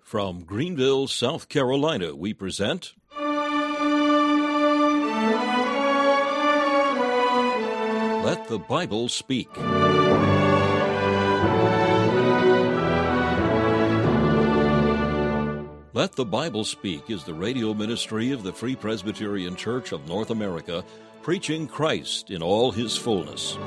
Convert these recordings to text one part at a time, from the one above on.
From Greenville, South Carolina, we present Let the Bible Speak. Let the Bible Speak is the radio ministry of the Free Presbyterian Church of North America, preaching Christ in all his fullness.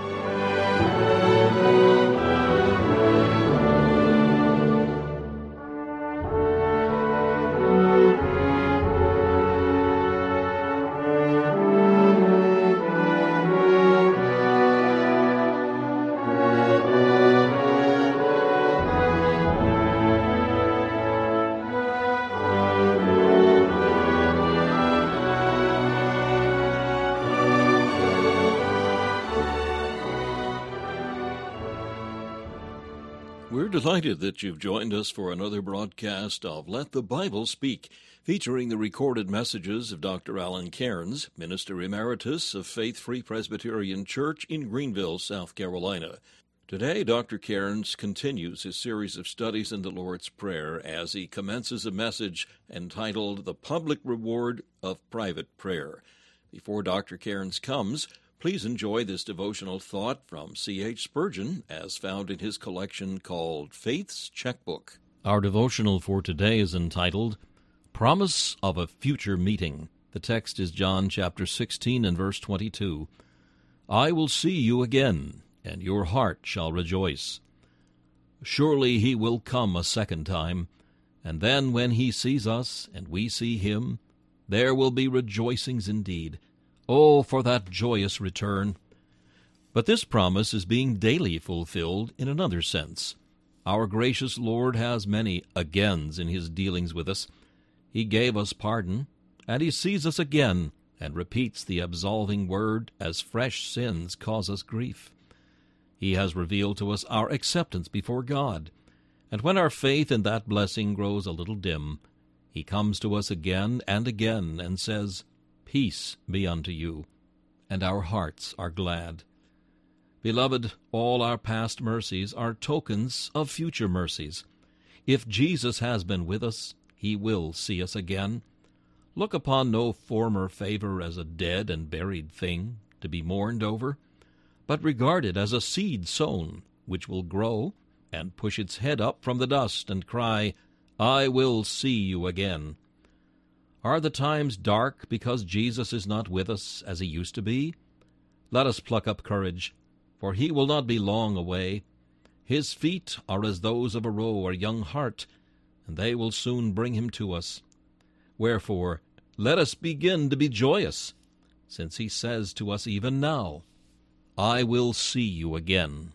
We're delighted that you've joined us for another broadcast of Let the Bible Speak, featuring the recorded messages of Dr. Alan Cairns, Minister Emeritus of Faith Free Presbyterian Church in Greenville, South Carolina. Today, Dr. Cairns continues his series of studies in the Lord's Prayer as he commences a message entitled The Public Reward of Private Prayer. Before Dr. Cairns comes, please enjoy this devotional thought from C.H. Spurgeon, as found in his collection called Faith's Checkbook. Our devotional for today is entitled, Promise of a Future Meeting. The text is John chapter 16 and verse 22. I will see you again, and your heart shall rejoice. Surely he will come a second time, and then when he sees us, and we see him, there will be rejoicings indeed. Oh, for that joyous return! But this promise is being daily fulfilled in another sense. Our gracious Lord has many agains in his dealings with us. He gave us pardon, and he sees us again, and repeats the absolving word as fresh sins cause us grief. He has revealed to us our acceptance before God, and when our faith in that blessing grows a little dim, he comes to us again and says, Peace be unto you, and our hearts are glad. Beloved, all our past mercies are tokens of future mercies. If Jesus has been with us, he will see us again. Look upon no former favor as a dead and buried thing, to be mourned over, but regard it as a seed sown, which will grow, and push its head up from the dust, and cry, I will see you again. Are the times dark because Jesus is not with us as he used to be? Let us pluck up courage, for he will not be long away. His feet are as those of a roe or young hart, and they will soon bring him to us. Wherefore, let us begin to be joyous, since he says to us even now, I will see you again.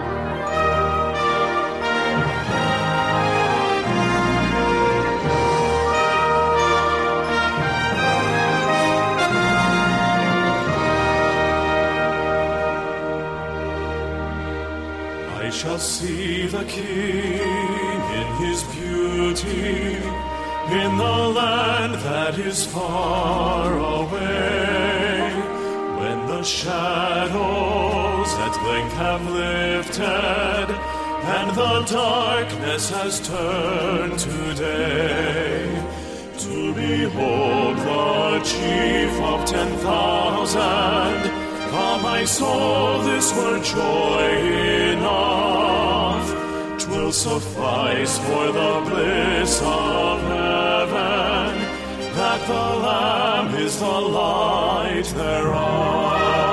I shall see the King in his beauty, in the land that is far away, when the shadows at length have lifted, and the darkness has turned to day. To behold the chief of 10,000, my soul, this were joy enough. 'Twill suffice for the bliss of heaven, that the Lamb is the light thereof.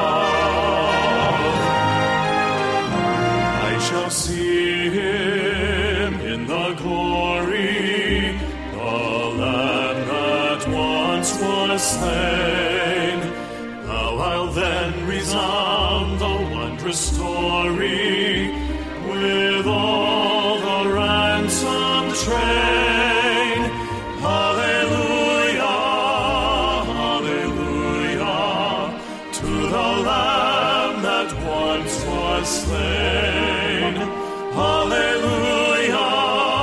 I shall see him in the glory, the Lamb that once was slain. How I'll then resound the wondrous story with all the ransomed train. Hallelujah, hallelujah, to the Lamb that once was slain. Hallelujah,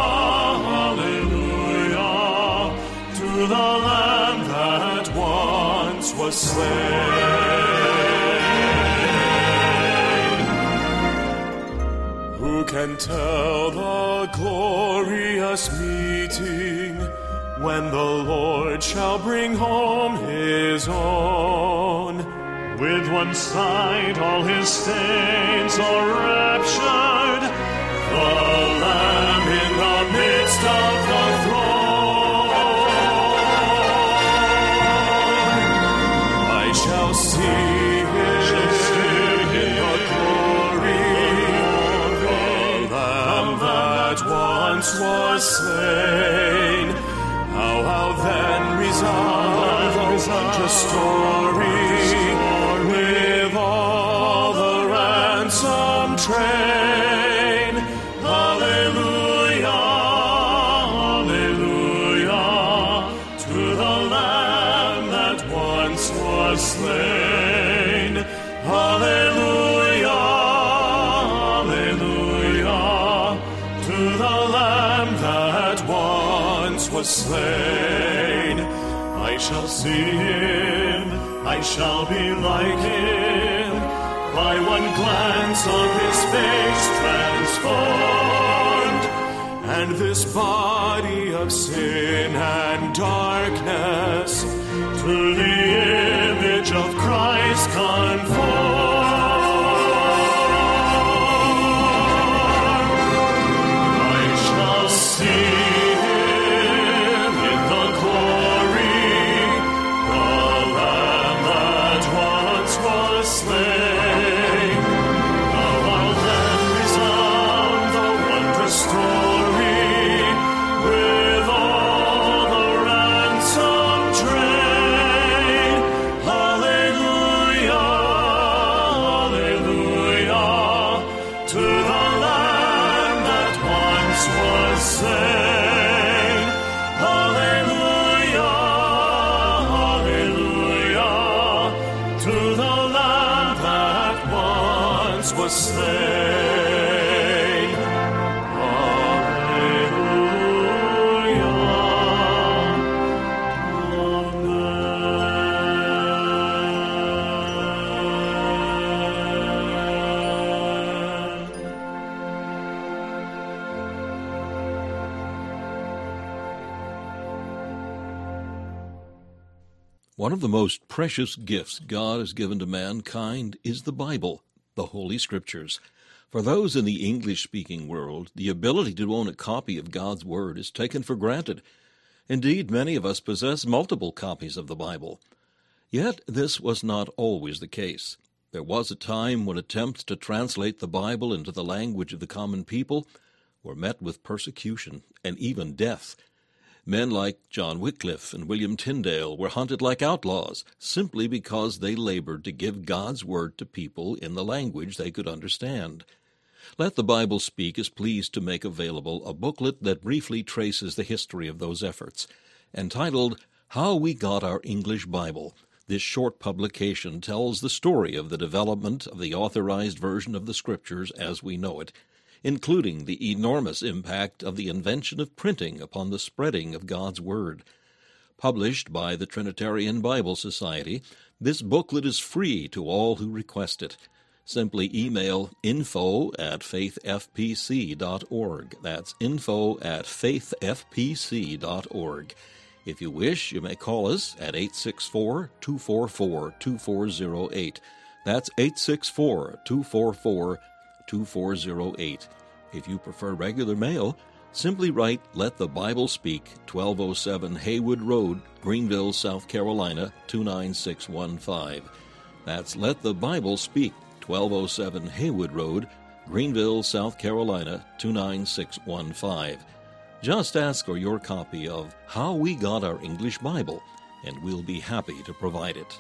hallelujah, to the Lamb that once was slain. Who can tell the glorious meeting when the Lord shall bring home his own. With one sight all his saints are raptured, the Lamb in the midst of the throne. I shall see him in the glory, the Lamb that once was slain. How then resound the wondrous story with all the ransom train. Hallelujah, hallelujah, to the Lamb that once was slain. Hallelujah, hallelujah, to the Lamb that once was slain. I shall see him, I shall be like him, by one glance of his face transformed, and this body of sin and darkness to the image of Christ conformed. I shall see slain. How then resound the wondrous story with all the ransom train. Hallelujah, hallelujah, to the Lamb that once was slain. Hallelujah, hallelujah, to the was slain. Hallelujah. Amen. One of the most precious gifts God has given to mankind is the Bible, the Holy Scriptures. For those in the English-speaking world, the ability to own a copy of God's Word is taken for granted. Indeed, many of us possess multiple copies of the Bible. Yet this was not always the case. There was a time when attempts to translate the Bible into the language of the common people were met with persecution and even death. Men like John Wycliffe and William Tyndale were hunted like outlaws simply because they labored to give God's Word to people in the language they could understand. Let the Bible Speak is pleased to make available a booklet that briefly traces the history of those efforts. Entitled, How We Got Our English Bible, this short publication tells the story of the development of the authorized version of the Scriptures as we know it, including the enormous impact of the invention of printing upon the spreading of God's Word. Published by the Trinitarian Bible Society, this booklet is free to all who request it. Simply email info@faithfpc.org. That's info@faithfpc.org. If you wish, you may call us at 864-244-2408. That's 864-244-2408. If you prefer regular mail, simply write Let the Bible Speak, 1207 Haywood Road, Greenville, South Carolina, 29615. That's Let the Bible Speak, 1207 Haywood Road, Greenville, South Carolina, 29615. Just ask for your copy of How We Got Our English Bible, and we'll be happy to provide it.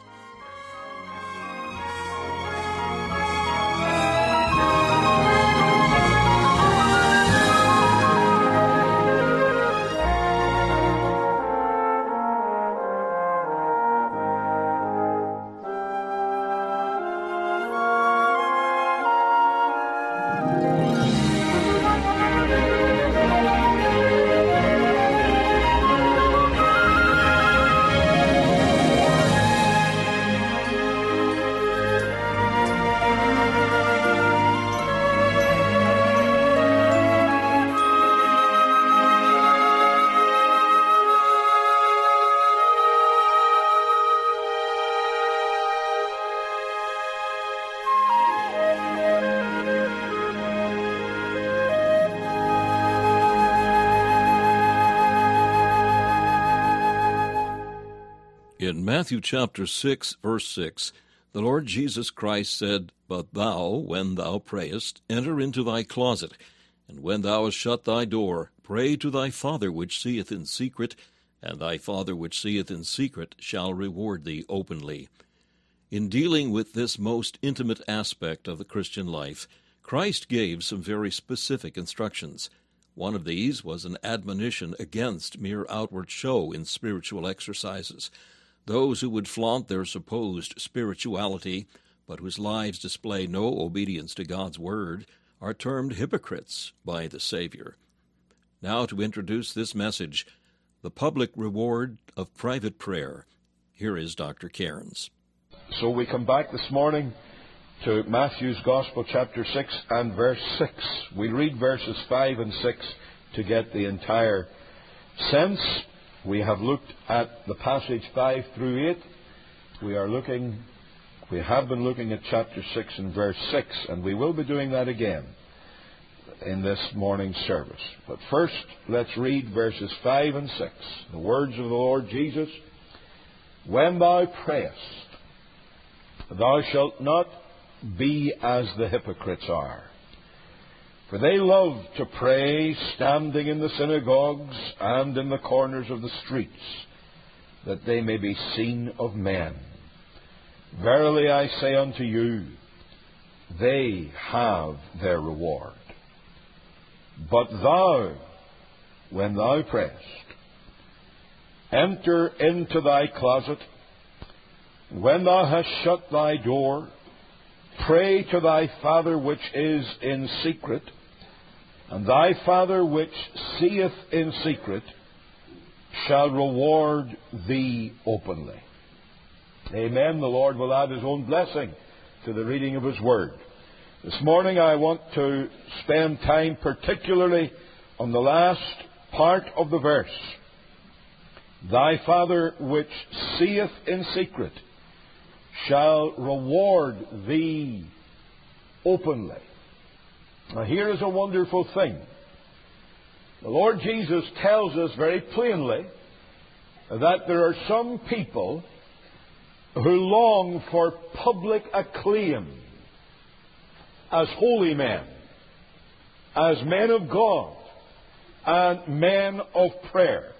In Matthew chapter 6, verse 6, the Lord Jesus Christ said, "But thou, when thou prayest, enter into thy closet, and when thou hast shut thy door, pray to thy Father which seeth in secret, and thy Father which seeth in secret shall reward thee openly." In dealing with this most intimate aspect of the Christian life, Christ gave some very specific instructions. One of these was an admonition against mere outward show in spiritual exercises. Those who would flaunt their supposed spirituality, but whose lives display no obedience to God's word, are termed hypocrites by the Savior. Now to introduce this message, the public reward of private prayer, here is Dr. Cairns. So we come back this morning to Matthew's Gospel, chapter 6 and verse 6. We'll read verses 5 and 6 to get the entire sense. We have looked at the passage 5 through 8. We have been looking at chapter 6 and verse 6, and we will be doing that again in this morning's service. But first, let's read verses 5 and 6. The words of the Lord Jesus: "When thou prayest, thou shalt not be as the hypocrites are. For they love to pray standing in the synagogues and in the corners of the streets, that they may be seen of men. Verily I say unto you, they have their reward. But thou, when thou prayest, enter into thy closet. When thou hast shut thy door, pray to thy Father which is in secret, and thy Father which seeth in secret shall reward thee openly." Amen. The Lord will add His own blessing to the reading of His Word. This morning I want to spend time particularly on the last part of the verse. "Thy Father which seeth in secret shall reward thee openly." Now here is a wonderful thing. The Lord Jesus tells us very plainly that there are some people who long for public acclaim as holy men, as men of God, and men of prayer.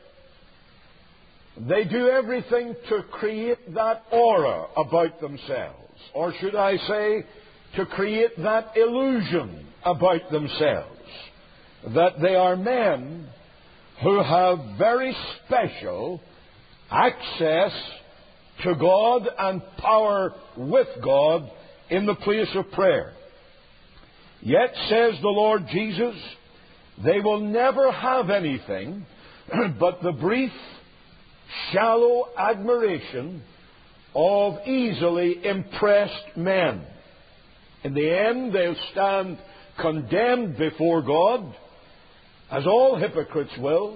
They do everything to create that aura about themselves, or should I say, to create that illusion about themselves, that they are men who have very special access to God and power with God in the place of prayer. Yet, says the Lord Jesus, they will never have anything but the brief, shallow admiration of easily impressed men. In the end, they'll stand condemned before God, as all hypocrites will,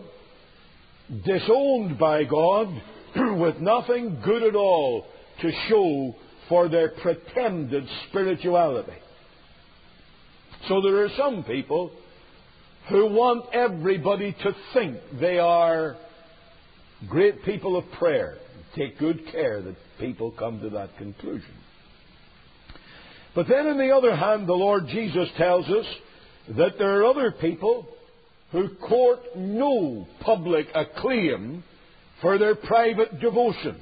disowned by God, with nothing good at all to show for their pretended spirituality. So there are some people who want everybody to think they are great people of prayer. Take good care that people come to that conclusion. But then on the other hand, the Lord Jesus tells us that there are other people who court no public acclaim for their private devotions.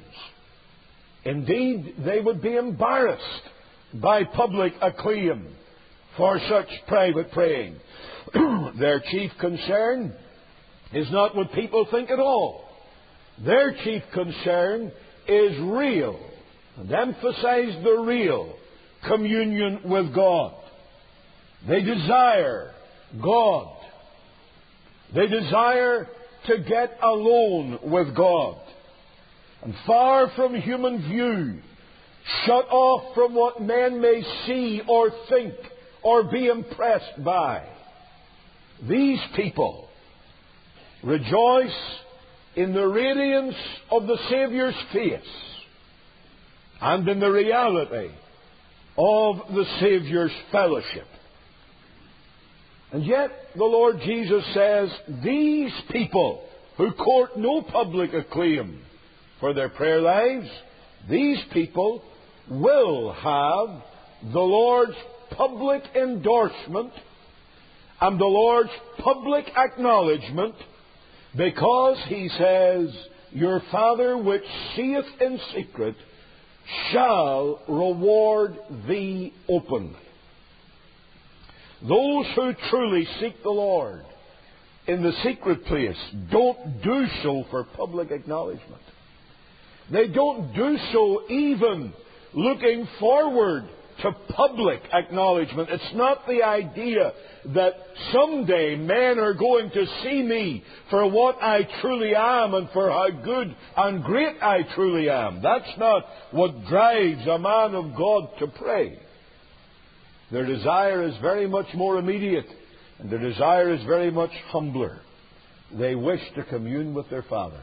Indeed, they would be embarrassed by public acclaim for such private praying. Their chief concern is not what people think at all. Their chief concern is real, and emphasize the real, communion with God. They desire God. They desire to get alone with God. And far from human view, shut off from what men may see or think or be impressed by, these people rejoice in the radiance of the Saviour's face and in the reality of the Saviour's fellowship. And yet the Lord Jesus says, these people who court no public acclaim for their prayer lives, these people will have the Lord's public endorsement and the Lord's public acknowledgement, because He says, "Your Father which seeth in secret shall reward thee openly." Those who truly seek the Lord in the secret place don't do so for public acknowledgement. They don't do so even looking forward to public acknowledgement. It's not the idea that someday men are going to see me for what I truly am and for how good and great I truly am. That's not what drives a man of God to pray. Their desire is very much more immediate, and their desire is very much humbler. They wish to commune with their Father.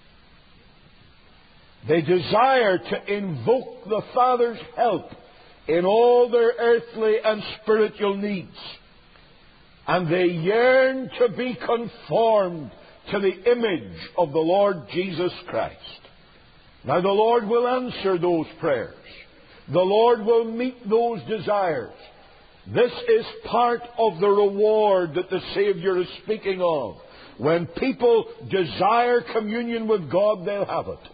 They desire to invoke the Father's help in all their earthly and spiritual needs. And they yearn to be conformed to the image of the Lord Jesus Christ. Now the Lord will answer those prayers. The Lord will meet those desires. This is part of the reward that the Savior is speaking of. When people desire communion with God, they'll have it.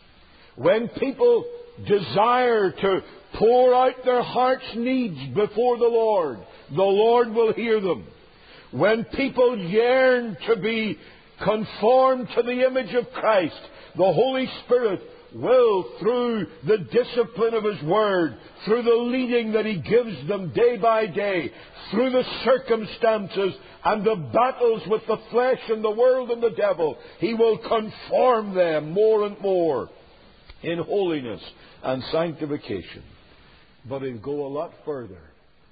When people desire to pour out their heart's needs before the Lord will hear them. When people yearn to be conformed to the image of Christ, the Holy Spirit will, through the discipline of His Word, through the leading that He gives them day by day, through the circumstances and the battles with the flesh and the world and the devil, He will conform them more and more in holiness and sanctification. But He'll go a lot further.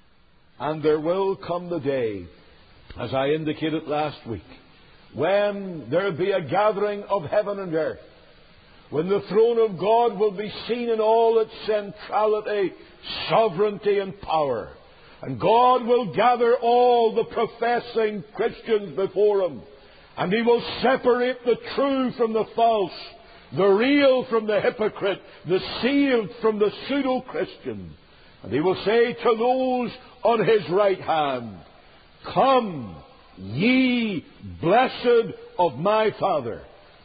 And there will come the day, as I indicated last week, when there will be a gathering of heaven and earth, when the throne of God will be seen in all its centrality, sovereignty, and power. And God will gather all the professing Christians before Him. And He will separate the true from the false, the real from the hypocrite, the saved from the pseudo-Christian. And He will say to those on His right hand, "Come, ye blessed of my Father."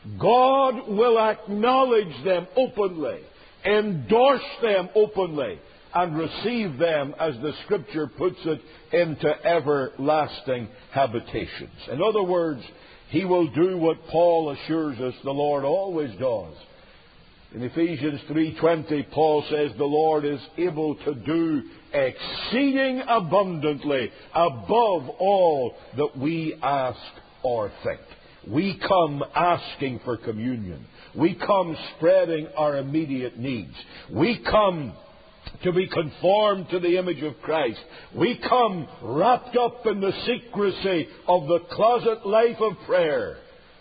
God will acknowledge them openly, endorse them openly, and receive them, as the Scripture puts it, into everlasting habitations. In other words, He will do what Paul assures us the Lord always does. In Ephesians 3:20, Paul says the Lord is able to do exceeding abundantly above all that we ask or think. We come asking for communion. We come spreading our immediate needs. We come to be conformed to the image of Christ. We come wrapped up in the secrecy of the closet life of prayer.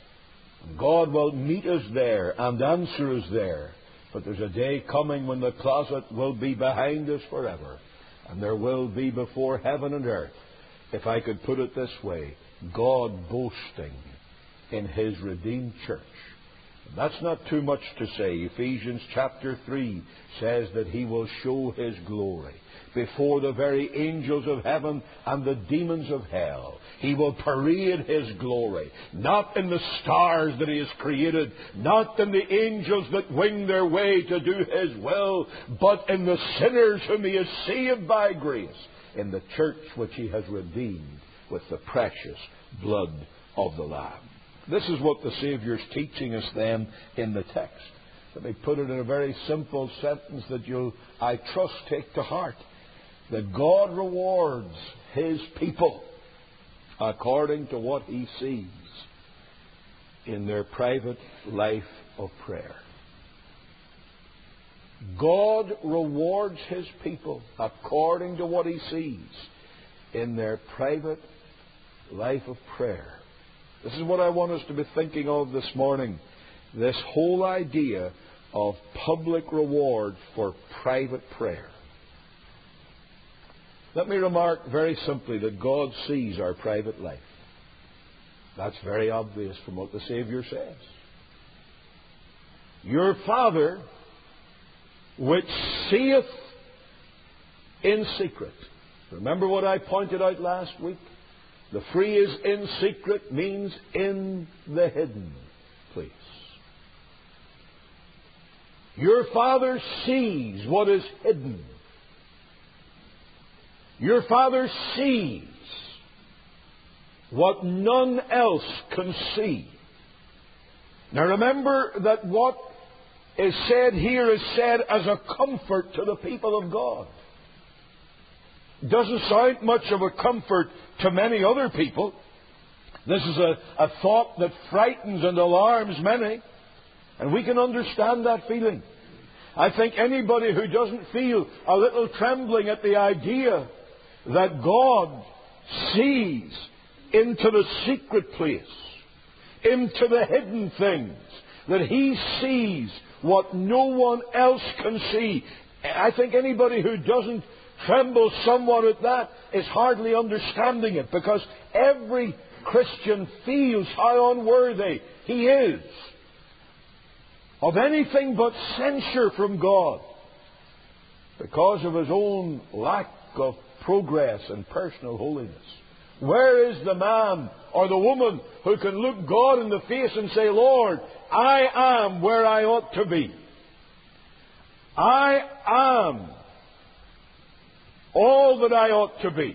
God will meet us there and answer us there. But there's a day coming when the closet will be behind us forever. And there will be before heaven and earth, if I could put it this way, God boasting in His redeemed church. That's not too much to say. Ephesians chapter 3 says that He will show His glory before the very angels of heaven and the demons of hell. He will parade His glory, not in the stars that He has created, not in the angels that wing their way to do His will, but in the sinners whom He has saved by grace, in the church which He has redeemed with the precious blood of the Lamb. This is what the Saviour's teaching us then in the text. Let me put it in a very simple sentence that you'll, I trust, take to heart. That God rewards His people according to what He sees in their private life of prayer. God rewards His people according to what He sees in their private life of prayer. This is what I want us to be thinking of this morning. This whole idea of public reward for private prayer. Let me remark very simply that God sees our private life. That's very obvious from what the Savior says. Your Father which seeth in secret. Remember what I pointed out last week? The phrase in secret means in the hidden place. Your Father sees what is hidden. Your Father sees what none else can see. Now remember that what is said here is said as a comfort to the people of God. It doesn't sound much of a comfort to many other people. This is a thought that frightens and alarms many, and we can understand that feeling. I think anybody who doesn't feel a little trembling at the idea that God sees into the secret place, into the hidden things, that He sees what no one else can see. I think anybody who doesn't tremble somewhat at that is hardly understanding it, because every Christian feels how unworthy he is of anything but censure from God because of his own lack of progress and personal holiness. Where is the man or the woman who can look God in the face and say, Lord, I am where I ought to be. I am all that I ought to be.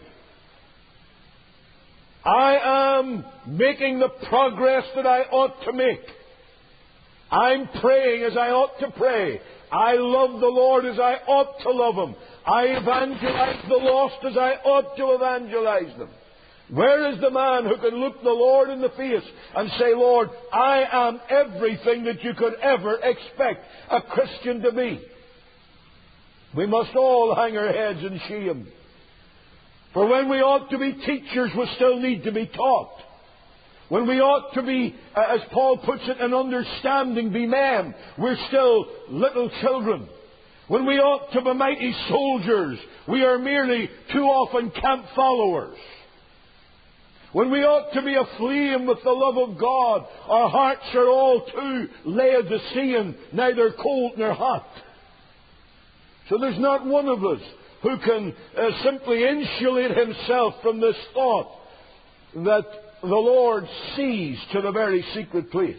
I am making the progress that I ought to make. I'm praying as I ought to pray. I love the Lord as I ought to love Him. I evangelize the lost as I ought to evangelize them. Where is the man who can look the Lord in the face and say, Lord, I am everything that you could ever expect a Christian to be? We must all hang our heads in shame. For when we ought to be teachers, we still need to be taught. When we ought to be, as Paul puts it, in understanding, be men, we're still little children. When we ought to be mighty soldiers, we are merely too often camp followers. When we ought to be aflame with the love of God, our hearts are all too Laodicean, neither cold nor hot. So there's not one of us who can simply insulate himself from this thought that the Lord sees to the very secret place.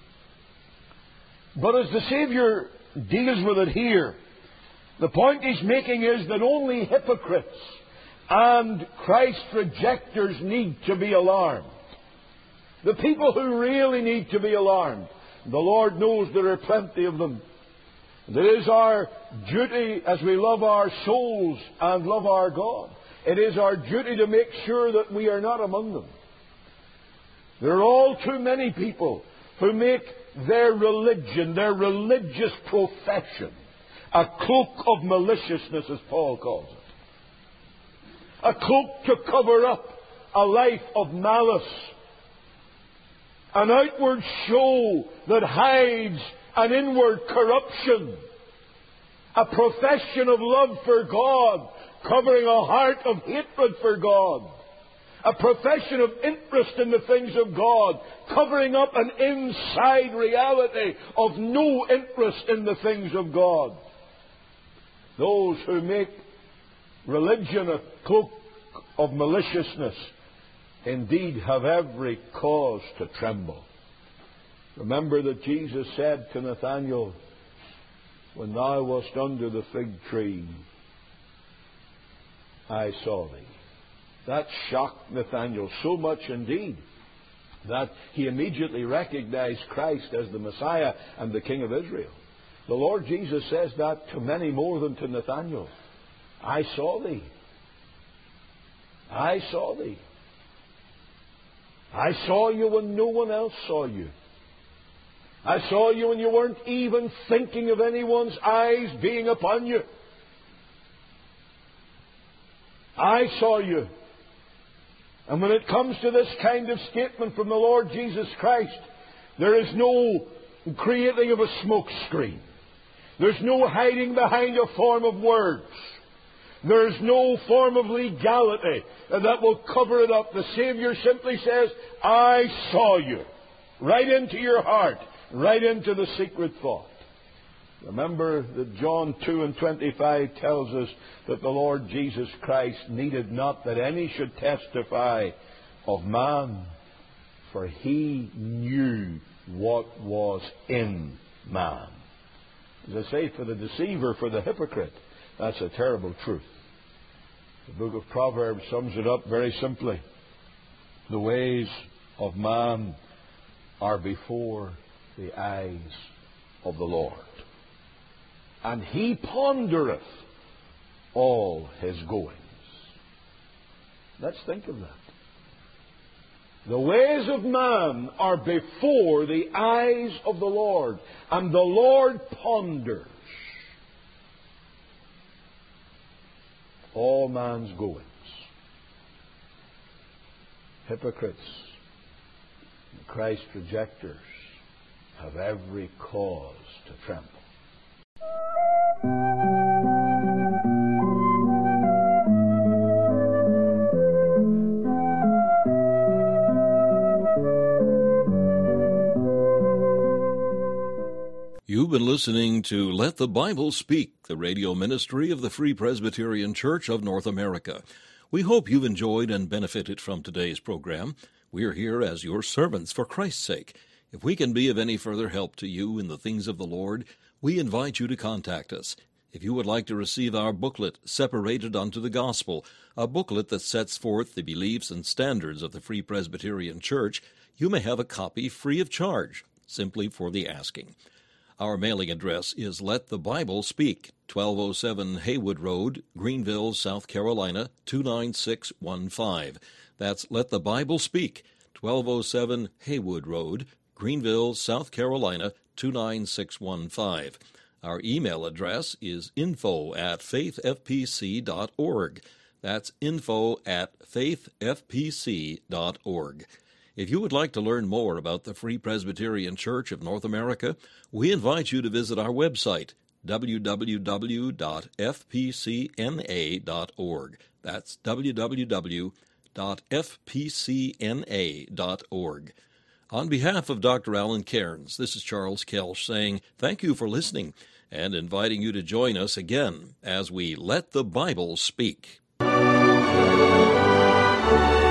But as the Savior deals with it here, the point He's making is that only hypocrites and Christ rejectors need to be alarmed. The people who really need to be alarmed, the Lord knows there are plenty of them. It is our duty, as we love our souls and love our God, it is our duty to make sure that we are not among them. There are all too many people who make their religion, their religious profession, a cloak of maliciousness, as Paul calls it. A cloak to cover up a life of malice. An outward show that hides an inward corruption. A profession of love for God, covering a heart of hatred for God. A profession of interest in the things of God, covering up an inside reality of no interest in the things of God. Those who make religion a cloak of maliciousness indeed have every cause to tremble. Remember that Jesus said to Nathanael, when thou wast under the fig tree, I saw thee. That shocked Nathanael so much indeed that he immediately recognized Christ as the Messiah and the King of Israel. The Lord Jesus says that to many more than to Nathanael. I saw thee. I saw thee. I saw you when no one else saw you. I saw you when you weren't even thinking of anyone's eyes being upon you. I saw you. And when it comes to this kind of statement from the Lord Jesus Christ, there is no creating of a smoke screen. There's no hiding behind a form of words. There's no form of legality that will cover it up. The Savior simply says, I saw you. Right into your heart. Right into the secret thought. Remember that John 2:25 tells us that the Lord Jesus Christ needed not that any should testify of man, for he knew what was in man. As I say, for the deceiver, for the hypocrite, that's a terrible truth. The book of Proverbs sums it up very simply. The ways of man are before the eyes of the Lord, and he pondereth all his goings. Let's think of that. The ways of man are before the eyes of the Lord, and the Lord ponders all man's goings. Hypocrites, Christ rejectors have every cause to tremble. You've been listening to Let the Bible Speak, the radio ministry of the Free Presbyterian Church of North America. We hope you've enjoyed and benefited from today's program. We're here as your servants for Christ's sake. If we can be of any further help to you in the things of the Lord, we invite you to contact us. If you would like to receive our booklet, Separated unto the Gospel, a booklet that sets forth the beliefs and standards of the Free Presbyterian Church, you may have a copy free of charge, simply for the asking. Our mailing address is Let the Bible Speak, 1207 Haywood Road, Greenville, South Carolina, 29615. That's Let the Bible Speak, 1207 Haywood Road, Greenville, South Carolina, 29615. Our email address is info@faithfpc.org. That's info@faithfpc.org. If you would like to learn more about the Free Presbyterian Church of North America, we invite you to visit our website, www.fpcna.org. That's www.fpcna.org. On behalf of Dr. Alan Cairns, this is Charles Kelsch saying thank you for listening and inviting you to join us again as we Let the Bible Speak.